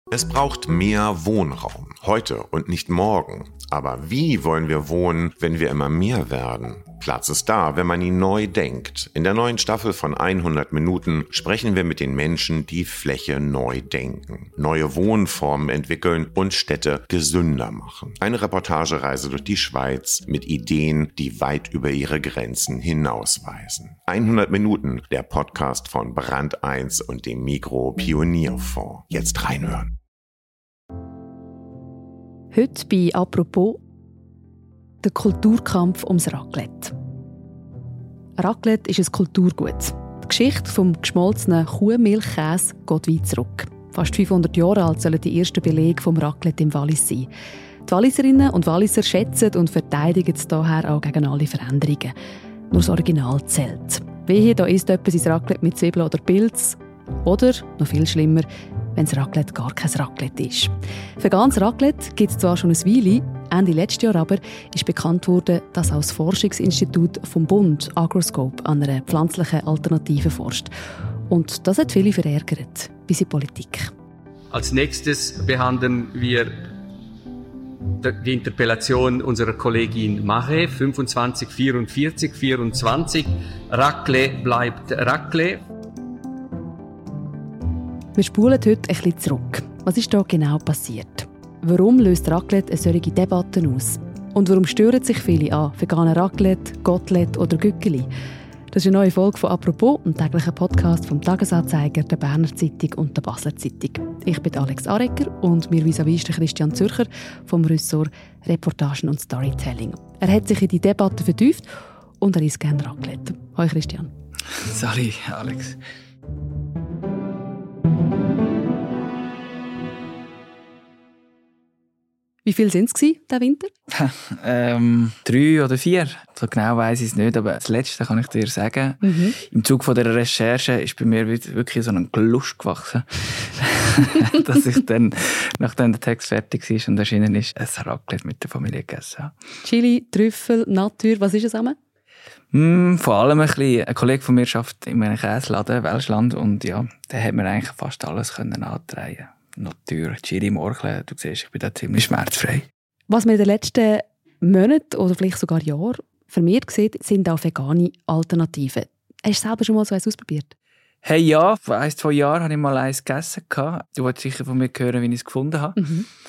Es braucht mehr Wohnraum, heute und nicht morgen. Aber wie wollen wir wohnen, wenn wir immer mehr werden? Platz ist da, wenn man ihn neu denkt. In der neuen Staffel von 100 Minuten sprechen wir mit den Menschen, die Fläche neu denken, neue Wohnformen entwickeln und Städte gesünder machen. Eine Reportagereise durch die Schweiz mit Ideen, die weit über ihre Grenzen hinausweisen. 100 Minuten, der Podcast von Brand 1 und dem Migros Pionierfonds. Jetzt reinhören. Heute bei «Apropos» der Kulturkampf ums Raclette. Raclette ist ein Kulturgut. Die Geschichte vom geschmolzenen Kuhmilchkäse geht weit zurück. Fast 500 Jahre alt sollen die ersten Belege vom Raclette im Wallis sein. Die Walliserinnen und Walliser schätzen und verteidigen es daher auch gegen alle Veränderungen. Nur das Original zählt. Wehe, da isst jemand sein Raclette mit Zwiebeln oder Pilz. Oder, noch viel schlimmer, wenn das Raclette gar kein Raclette ist. Veganes Raclette gibt es zwar schon eine Weile, Ende letztes Jahr aber ist bekannt worden, dass auch das Forschungsinstitut vom Bund Agroscope an einer pflanzlichen Alternative forscht. Und das hat viele verärgert, bis in die Politik. Als nächstes behandeln wir die Interpellation unserer Kollegin Mahe, 25 44 24. Raclette bleibt Raclette. Wir spulen heute ein bisschen zurück. Was ist da genau passiert? Warum löst Raclette eine solche Debatte aus? Und warum stören sich viele an veganen Raclette, Gottlet oder Gückeli? Das ist eine neue Folge von «Apropos», einem täglichen Podcast vom «Tagesanzeiger», der «Berner Zeitung» und der «Basler Zeitung». Ich bin Alex Arecker und mir vis-à-vis ist Christian Zürcher vom Ressort Reportagen und Storytelling. Er hat sich in die Debatte vertieft und er isst gerne Raclette. Hallo Christian. Salut Alex. Wie viel waren es diesen Winter? 3 oder 4. So genau weiss ich es nicht, aber das Letzte kann ich dir sagen. Im Zuge von der Recherche ist bei mir wirklich so ein Lust gewachsen, dass ich dann, nachdem der Text fertig war und erschienen ist, ein Raclette mit der Familie gegessen habe. Chili, Trüffel, Natur, was ist es zusammen? Vor allem ein bisschen. Ein Kollege von mir arbeitet in einem Käseladen, Welschland, und ja, der hat mir eigentlich fast alles antreiben. Natur, Chili, Morcheln, du siehst, ich bin da ziemlich schmerzfrei. Was man in den letzten Monaten oder vielleicht sogar Jahren vermehrt sieht, sind auch vegane Alternativen. Hast du selber schon mal so eins ausprobiert? Hey, ja, vor 1-2 Jahren habe ich mal eins gegessen. Du wolltest sicher von mir hören, wie ich es gefunden habe.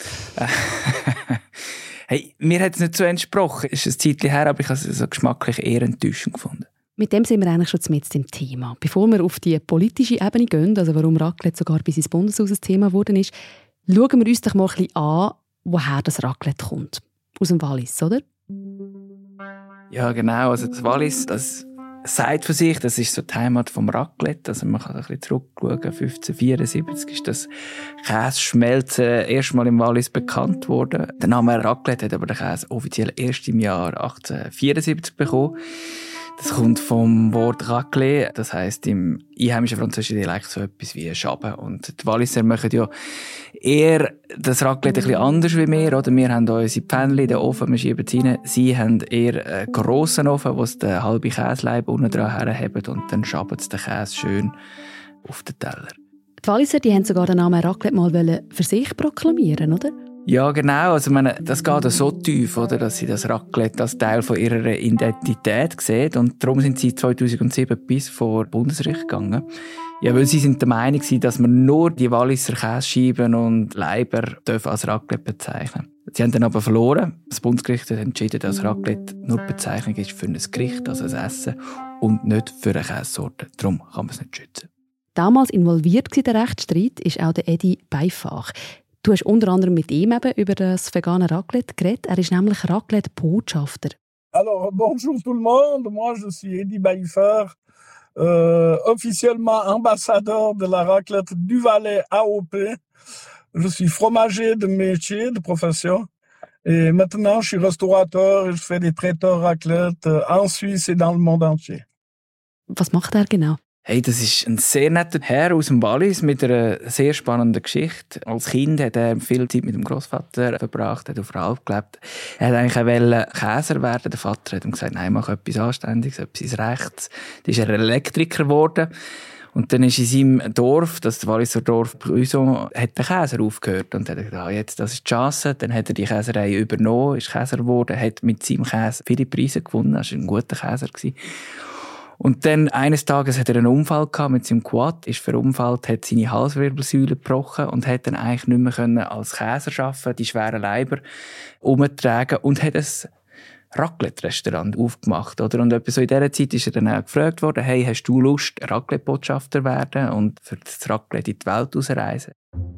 Hey, mir hat es nicht so entsprochen. Es ist ein Zeitchen her, aber ich habe es so geschmacklich eher enttäuschend gefunden. Mit dem sind wir eigentlich schon mitten im Thema. Bevor wir auf die politische Ebene gehen, also warum Raclette sogar bis ins Bundeshaus ein Thema geworden ist, schauen wir uns doch mal ein bisschen an, woher das Raclette kommt. Aus dem Wallis, oder? Ja, genau. Also das Wallis, das sagt für sich, das ist so die Heimat vom Raclette. Also man kann ein bisschen zurückschauen. 1574 ist das Käseschmelzen erstmal im Wallis bekannt worden. Der Name Raclette hat aber der Käse offiziell erst im Jahr 1874 bekommen. Das kommt vom Wort Raclette, das heisst im einheimischen französischen Dialekt so etwas wie Schaben. Und die Walliser machen ja eher das Raclette ein bisschen anders wie wir. Oder? Wir haben unsere Pfännchen, den Ofen, wir schieben es rein. Sie haben eher einen grossen Ofen, wo sie den halben Käseleib unten dran herheben und dann schaben sie den Käse schön auf den Teller. Die Walliser, die haben sogar den Namen Raclette mal für sich proklamieren, oder? Ja, genau. Also, das geht so tief, oder, dass sie das Raclette als Teil von ihrer Identität sehen. Und darum sind sie 2007 bis vor Bundesgericht gegangen. Ja, weil sie sind der Meinung waren, dass man nur die Walliser Käsescheiben und Leiber als Raclette bezeichnen dürfen. Sie haben dann aber verloren. Das Bundesgericht hat entschieden, dass Raclette nur die Bezeichnung ist für ein Gericht, also ein Essen, und nicht für eine Käsesorte. Darum kann man es nicht schützen. Damals involviert in den Rechtsstreit ist auch der Edi Beifach. Du hast unter anderem mit ihm eben über das vegane Raclette geredet. Er ist nämlich Raclette-Botschafter. Alors, bonjour tout le monde. Moi, je suis Edi Beifach, officiellement ambassadeur de la raclette du Valais AOP. Je suis fromager de métier, de profession. Et maintenant, je suis restaurateur et je fais des traiteurs raclette en Suisse et dans le monde entier. Was macht er genau? Hey, das ist ein sehr netter Herr aus dem Wallis mit einer sehr spannenden Geschichte. Als Kind hat er viel Zeit mit dem Großvater verbracht, hat auf der Alp gelebt. Er hat eigentlich auch Käser werden. Der Vater hat ihm gesagt, nein, mach etwas Anständiges, etwas Rechts. Dann ist er Elektriker geworden. Und dann ist in seinem Dorf, das Walliser Dorf Brüson, hat der Käser aufgehört und hat gesagt, jetzt, das ist die Chance. Dann hat er die Käserei übernommen, ist Käser geworden, hat mit seinem Käse viele Preise gewonnen, das war ein guter Käser. Und dann eines Tages hat er einen Unfall gehabt mit seinem Quad, ist verunfallt, hat seine Halswirbelsäule gebrochen und hat dann eigentlich nicht mehr können als Käser arbeiten, die schweren Leiber umtragen und hat ein Raclette-Restaurant aufgemacht, oder? Und etwa so in dieser Zeit ist er dann auch gefragt worden, hey, hast du Lust, Raclette-Botschafter werden und für das Raclette in die Welt ausreisen?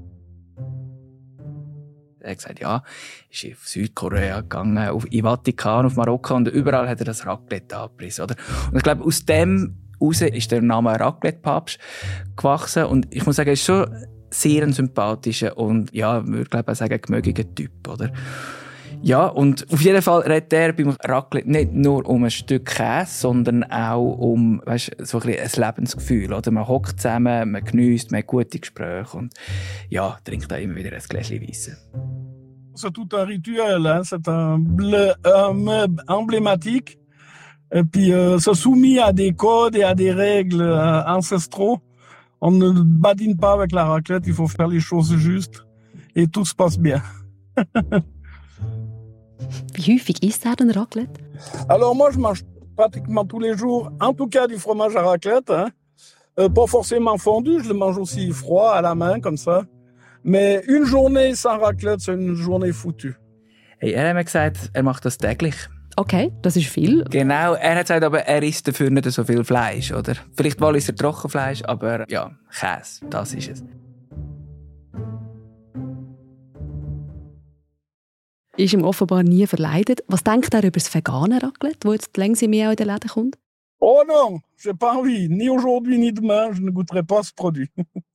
Er hat gesagt, ja, ist auf Südkorea gegangen, in Vatikan, auf Marokko und überall hat er das Raclette angepriesen, oder? Und ich glaube, aus dem heraus ist der Name Raclette-Papst gewachsen und ich muss sagen, er ist schon sehr ein sympathischer und, ja, würde glaube ich sagen, gemögiger Typ, oder? Ja, und auf jeden Fall redet er beim Raclette nicht nur um ein Stück Käse, sondern auch um, weißt, so ein Lebensgefühl, oder? Man hockt zusammen, man geniesst, man hat gute Gespräche und, ja, trinkt auch immer wieder ein Gläschen Weisse. C'est tout un rituel, hein? C'est un meuble emblématique. Et puis, c'est soumis à des codes et à des règles ancestraux. On ne badine pas avec la raclette, il faut faire les choses justes. Et tout se passe bien. Wie häufig isst er denn Raclette? Alors moi, je mange pratiquement tous les jours, en tout cas du fromage à raclette. Hein. Pas forcément fondu, je le mange aussi froid, à la main, comme ça. Mais une journée sans raclette, c'est une journée foutue. Hey, er hat mir gesagt, er macht das täglich. Okay, das ist viel. Genau, er hat gesagt, aber er isst dafür nicht so viel Fleisch, oder? Vielleicht Walliser Trockenfleisch, aber ja, Käse, das ist es. Ist ihm offenbar nie verleidet. Was denkt er über das vegane Raclette, das jetzt langsam mehr in den Läden kommt? Oh non, j'ai pas envie. Ni aujourd'hui, ni demain, je ne goûterai pas ce produit.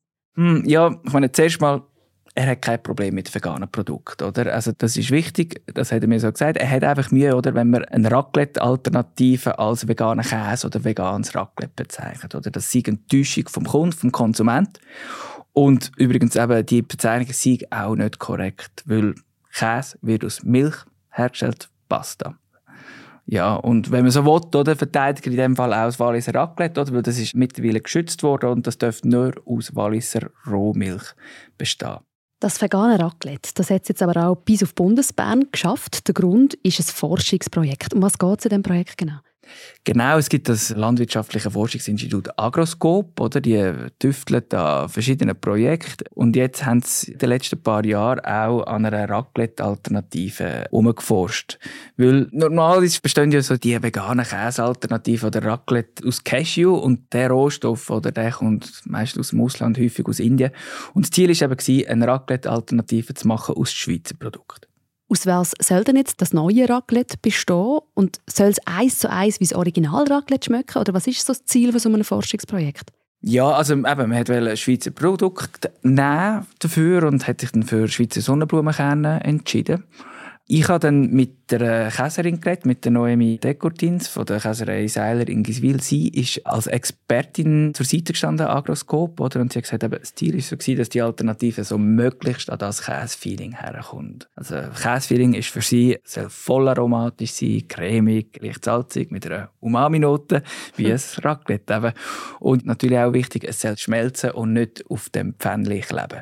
Ja, ich meine, zuerst mal, er hat kein Problem mit veganen Produkten, oder? Also das ist wichtig, das hat er mir so gesagt. Er hat einfach Mühe, oder, wenn man eine Raclette-Alternative als veganen Käse oder veganes Raclette bezeichnet, oder? Das ist eine Täuschung vom Kunden, vom Konsument. Und übrigens eben, die Bezeichnung ist auch nicht korrekt, weil Käse wird aus Milch hergestellt, Pasta. Ja, und wenn man so will, oder, verteidigt in dem Fall auch das Walliser Raclette, oder, weil das ist mittlerweile geschützt worden und das darf nur aus Walliser Rohmilch bestehen. Das vegane Raclette, das hat es jetzt aber auch bis auf Bundesbern geschafft. Der Grund ist ein Forschungsprojekt. Um was geht es in diesem Projekt genau? Genau, es gibt das landwirtschaftliche Forschungsinstitut Agroscope, oder? Die tüfteln an verschiedenen Projekten. Und jetzt haben sie in den letzten paar Jahren auch an einer Raclette-Alternative herumgeforscht. Weil normalerweise bestehen ja so die veganen Käsealternativen oder Raclette aus Cashew und der Rohstoff, oder der kommt meist aus dem Ausland, häufig aus Indien. Und das Ziel war eben, eine Raclette-Alternative zu machen aus Schweizer Produkten. Aus was soll denn jetzt das neue Raclette bestehen? Und soll es 1:1 wie das Original-Raclette schmecken? Oder was ist so das Ziel von so einem Forschungsprojekt? Ja, also eben, man wollte ein Schweizer Produkt nehmen dafür und hat sich dann für Schweizer Sonnenblumenkerne entschieden. Ich habe dann mit der Käserin geredet, mit der Noemi Decourtins von der Käserei Seiler in Giswil. Sie ist als Expertin zur Seite gestanden, Agroscope, oder? Und sie hat gesagt, eben, das Ziel war so, dass die Alternative so möglichst an das Käsefeeling herkommt. Also Käsefeeling ist für sie, soll voll aromatisch sein, cremig, leicht salzig, mit einer Umami-Note, wie ein Raclette eben. Und natürlich auch wichtig, es soll schmelzen und nicht auf dem Pfännchen kleben.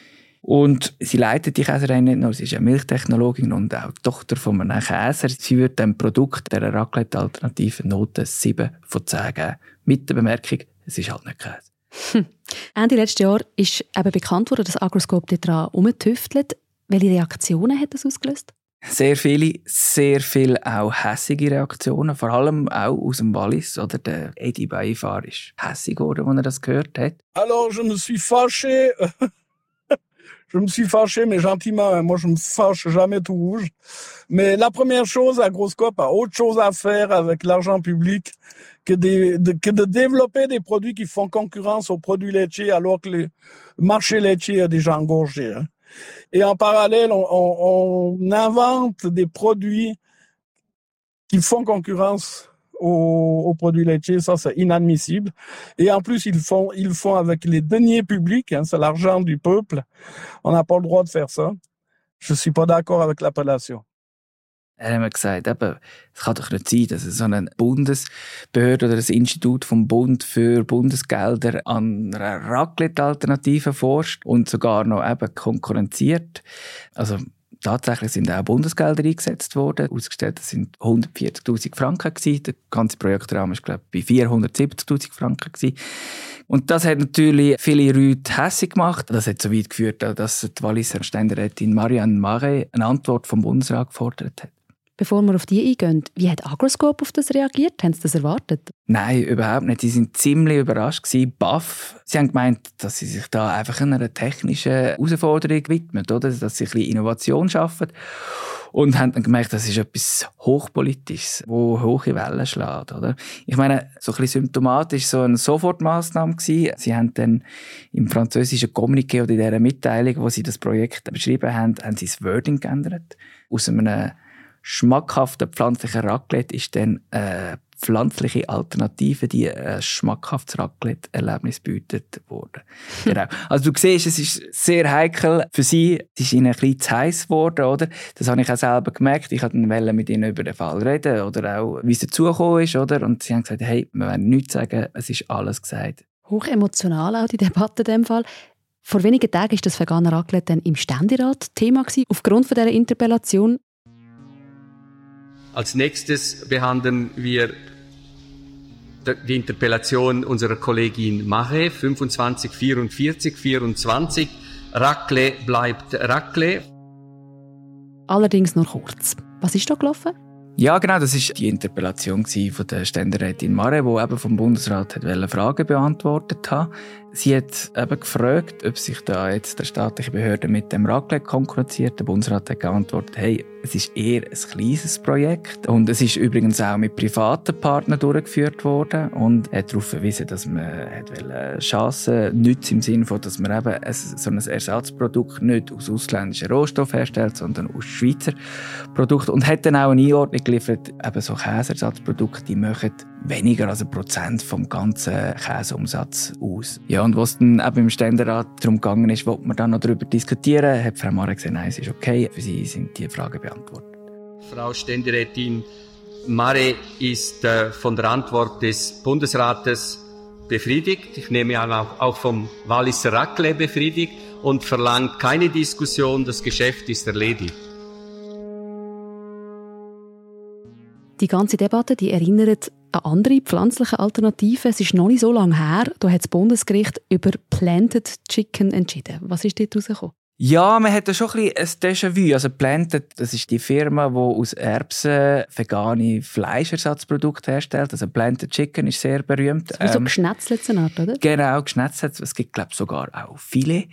Und sie leitet die Käserei nicht nur, sie ist eine Milchtechnologin und auch Tochter von einem Käser. Sie wird dem Produkt der Raclette-Alternative Note 7 von 10 geben. Mit der Bemerkung, es ist halt nicht Käse. Ende letzten Jahr ist eben bekannt worden, dass Agroscope daran herumtüftelt. Welche Reaktionen hat das ausgelöst? Sehr viele auch hässige Reaktionen, vor allem auch aus dem Wallis. Oder der Edi Beifar ist hässig geworden, als er das gehört hat. Alors, je me suis fâché... Je me suis fâché, mais gentiment. Moi, je me fâche jamais tout rouge. Mais la première chose, Agroscope a autre chose à faire avec l'argent public que de développer des produits qui font concurrence aux produits laitiers alors que le marché laitier est déjà engorgé. Hein. Et en parallèle, on invente des produits qui font concurrence aux produits laitiers, ça c'est inadmissible. Et en plus, ils le font avec les deniers publics, hein, c'est l'argent du peuple. On n'a pas le droit de faire ça. Je suis pas d'accord avec l'appellation. Er hat mir gesagt, eben, es kann doch nicht sein, dass so eine Bundesbehörde oder ein Institut vom Bund für Bundesgelder an einer Raclette-Alternative forscht und sogar noch eben konkurrenziert. Also tatsächlich sind auch Bundesgelder eingesetzt worden. Ausgestellt sind 140'000 Franken gewesen. Der ganze Projektrahmen war, glaube ich, bei 470'000 Franken gewesen. Und das hat natürlich viele Leute hässig gemacht. Das hat so weit geführt, dass die Walliser Ständerätin Marianne Marais eine Antwort vom Bundesrat gefordert hat. Bevor wir auf die eingehen, wie hat Agroscope auf das reagiert? Haben Sie das erwartet? Nein, überhaupt nicht. Sie waren ziemlich überrascht gewesen, baff. Sie haben gemeint, dass sie sich da einfach einer technischen Herausforderung widmen, oder? Dass sie ein bisschen Innovation schaffen. Und haben dann gemerkt, das ist etwas Hochpolitisches, wo hohe Wellen schlägt, oder? Ich meine, so ein bisschen symptomatisch so eine Sofortmaßnahme gewesen. Sie haben dann im französischen Communiqué oder in dieser Mitteilung, wo sie das Projekt beschrieben haben sie das Wording geändert. Aus einem schmackhaften pflanzlichen Raclette ist dann eine pflanzliche Alternative, die ein schmackhaftes Raclette-Erlebnis bietet worden. Genau. Also du siehst, es ist sehr heikel für sie. Es ist ihnen ein bisschen zu heiß geworden, oder? Das habe ich auch selber gemerkt. Ich wollte dann mit ihnen über den Fall reden oder auch, wie es dazugekommen ist, oder? Und sie haben gesagt, hey, wir wollen nichts sagen, es ist alles gesagt. Hochemotional auch die Debatte in dem Fall. Vor wenigen Tagen war das vegane Raclette dann im Ständerat Thema gewesen, aufgrund von dieser Interpellation. Als nächstes behandeln wir die Interpellation unserer Kollegin Marais, 25 44 24. Raclette bleibt Raclette. Allerdings noch kurz. Was ist da gelaufen? Ja, genau, das war die Interpellation von der Ständerätin Marais, die eben vom Bundesrat Fragen beantwortet hat. Sie hat eben gefragt, ob sich da jetzt der staatliche Behörde mit dem Raclette konkurrenziert. Der Bundesrat hat geantwortet, hey, es ist eher ein kleines Projekt und es ist übrigens auch mit privaten Partnern durchgeführt worden und hat darauf verwiesen, dass man Chancen nützt im Sinne von, dass man eben so ein Ersatzprodukt nicht aus ausländischen Rohstoffen herstellt, sondern aus Schweizer Produkten und hat dann auch eine Einordnung geliefert, eben so Käseersatzprodukte, die machen weniger als 1% vom ganzen Käseumsatz aus. Ja, und was dann eben im Ständerat darum gegangen ist, wollte man dann noch darüber diskutieren, hat Frau Marais gesagt, nein, es ist okay, für sie sind die Fragen beantwortet. Frau Ständerätin Marais ist von der Antwort des Bundesrates befriedigt. Ich nehme an, auch vom Walliser Raclette befriedigt und verlangt keine Diskussion, das Geschäft ist erledigt. Die ganze Debatte die erinnert an andere pflanzliche Alternativen. Es ist noch nicht so lange her, da hat das Bundesgericht über Planted Chicken entschieden. Was ist dort rausgekommen? Ja, man hat da schon ein Déjà-vu. Also Planted, das ist die Firma, die aus Erbsen vegane Fleischersatzprodukte herstellt. Also Planted Chicken ist sehr berühmt. Das ist so geschnetzelt, eine Art, oder? Genau, geschnetzelt. Es gibt, glaube ich, sogar auch Filet.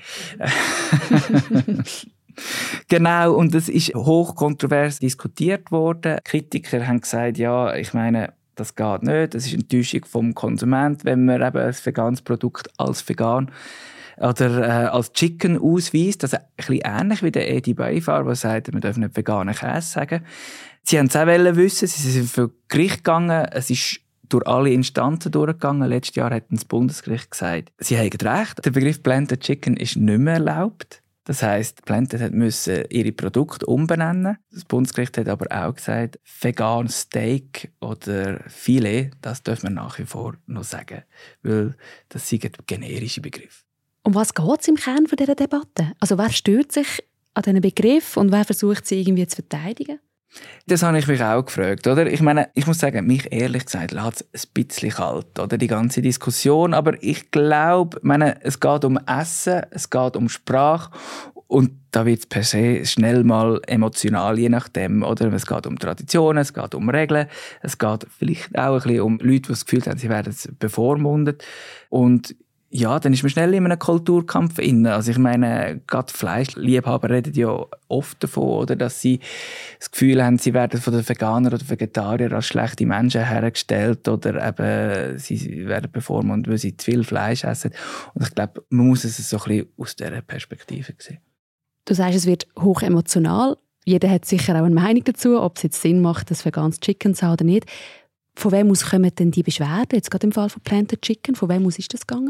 Genau, und das ist hochkontrovers diskutiert worden. Kritiker haben gesagt, ja, ich meine, das geht nicht. Das ist eine Enttäuschung vom Konsument, wenn man eben ein veganes Produkt als vegan oder als Chicken ausweist. Das ist ein bisschen ähnlich wie der Edi Beifar, der sagt, man darf nicht veganen Käse sagen. Sie wollten es auch wissen, sie sind vor Gericht gegangen. Es ist durch alle Instanzen durchgegangen. Letztes Jahr hat das Bundesgericht gesagt, sie haben recht. Der Begriff Planted Chicken ist nicht mehr erlaubt. Das heisst, Planted musste ihre Produkte umbenennen. Das Bundesgericht hat aber auch gesagt, vegan Steak oder Filet, das dürfen wir nach wie vor noch sagen, weil das sind generische Begriffe. Um was geht es im Kern dieser Debatte? Also wer stört sich an diesen Begriff und wer versucht sie irgendwie zu verteidigen? Das habe ich mich auch gefragt, oder? Ich meine, ich muss sagen, mich ehrlich gesagt lässt es ein bisschen kalt, oder? Die ganze Diskussion. Aber ich glaube, es geht um Essen, es geht um Sprache. Und da wird es per se schnell mal emotional, je nachdem, oder? Es geht um Traditionen, es geht um Regeln, es geht vielleicht auch ein bisschen um Leute, die das Gefühl haben, sie werden bevormundet. Und ja, dann ist man schnell in einem Kulturkampf inne. Also ich meine, gerade Fleischliebhaber reden ja oft davon, oder, dass sie das Gefühl haben, sie werden von den Veganern oder Vegetariern als schlechte Menschen hergestellt oder eben sie werden bevormundet, weil sie zu viel Fleisch essen. Und ich glaube, man muss es so ein bisschen aus dieser Perspektive sehen. Du sagst, es wird hoch emotional. Jeder hat sicher auch eine Meinung dazu, ob es jetzt Sinn macht, das veganes Chicken zu haben oder nicht. Von wem aus kommen denn die Beschwerden? Jetzt gerade im Fall von Planted Chicken, von wem aus ist das gegangen?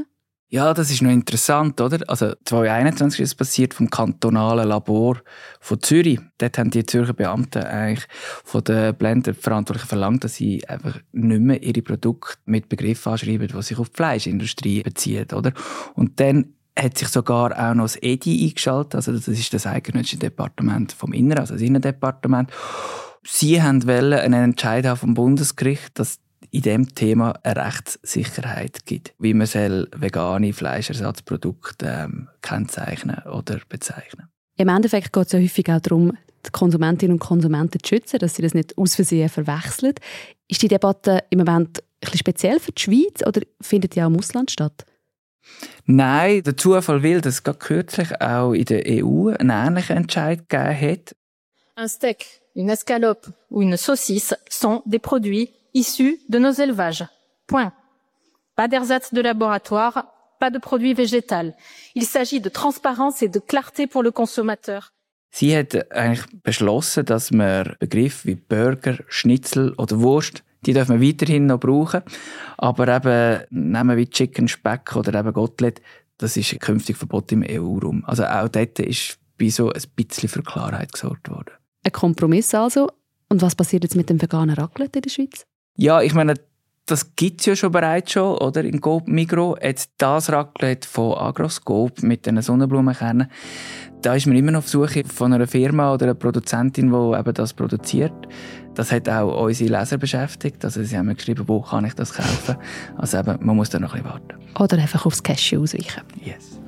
Ja, das ist noch interessant, oder? Also 2021 ist es passiert vom kantonalen Labor von Zürich. Dort haben die Zürcher Beamten eigentlich von den Blender-Verantwortlichen verlangt, dass sie einfach nicht mehr ihre Produkte mit Begriffen anschreiben, die sich auf die Fleischindustrie beziehen, oder? Und dann hat sich sogar auch noch das EDI eingeschaltet, also das ist das eidgenössische Departement vom Inneren, also das Innendepartement. Sie wollten einen Entscheid haben vom Bundesgericht, dass in diesem Thema eine Rechtssicherheit gibt, wie man vegane Fleischersatzprodukte kennzeichnen oder bezeichnen. Im Endeffekt geht es ja häufig auch darum, die Konsumentinnen und Konsumenten zu schützen, dass sie das nicht aus Versehen verwechseln. Ist die Debatte im Moment ein bisschen speziell für die Schweiz oder findet die auch im Ausland statt? Nein, der Zufall will, dass es gerade kürzlich auch in der EU einen ähnlichen Entscheid gegeben hat. Un steak, une escalope ou une saucisse sont des produits issus de nos élevages. Point. Pas d'ersatz de laboratoire, pas de produits végétaux. Il s'agit de transparence et de clarté pour le consommateur. Sie hat eigentlich beschlossen, dass man Begriffe wie Burger, Schnitzel oder Wurst, die dürfen wir weiterhin noch brauchen. Aber eben Namen wie Chicken, Speck oder eben Gottlet, das ist künftig verboten im EU-Raum. Also auch dort ist bei so ein bisschen für Klarheit gesorgt worden. Ein Kompromiss also. Und was passiert jetzt mit dem veganen Raclette in der Schweiz? Ja, ich meine, das gibt es ja schon bereits oder? In Coop Migros. Jetzt das Raclette von Agroscope mit den Sonnenblumenkernen. Da ist man immer noch auf Suche von einer Firma oder einer Produzentin, die eben das produziert. Das hat auch unsere Leser beschäftigt. Also sie haben mir geschrieben, wo kann ich das kaufen. Also eben, man muss da noch ein bisschen warten. Oder einfach aufs Cashew ausweichen. Yes.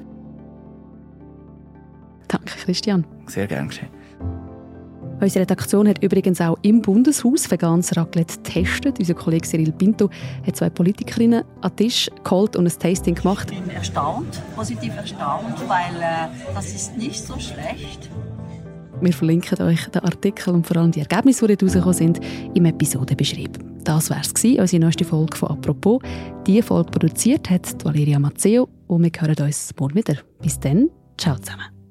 Danke, Christian. Sehr gerne geschehen. Unsere Redaktion hat übrigens auch im Bundeshaus veganes Raclette getestet. Unser Kollege Cyril Pinto hat 2 Politikerinnen an den Tisch geholt und ein Tasting gemacht. Ich bin erstaunt, positiv erstaunt, weil das ist nicht so schlecht. Wir verlinken euch den Artikel und vor allem die Ergebnisse, die dort rausgekommen sind, im Episodenbeschrieb. Das war es, unsere neueste Folge von «Apropos». Diese Folge produziert hat Valeria Mazzeo und wir hören uns morgen wieder. Bis dann, ciao zusammen.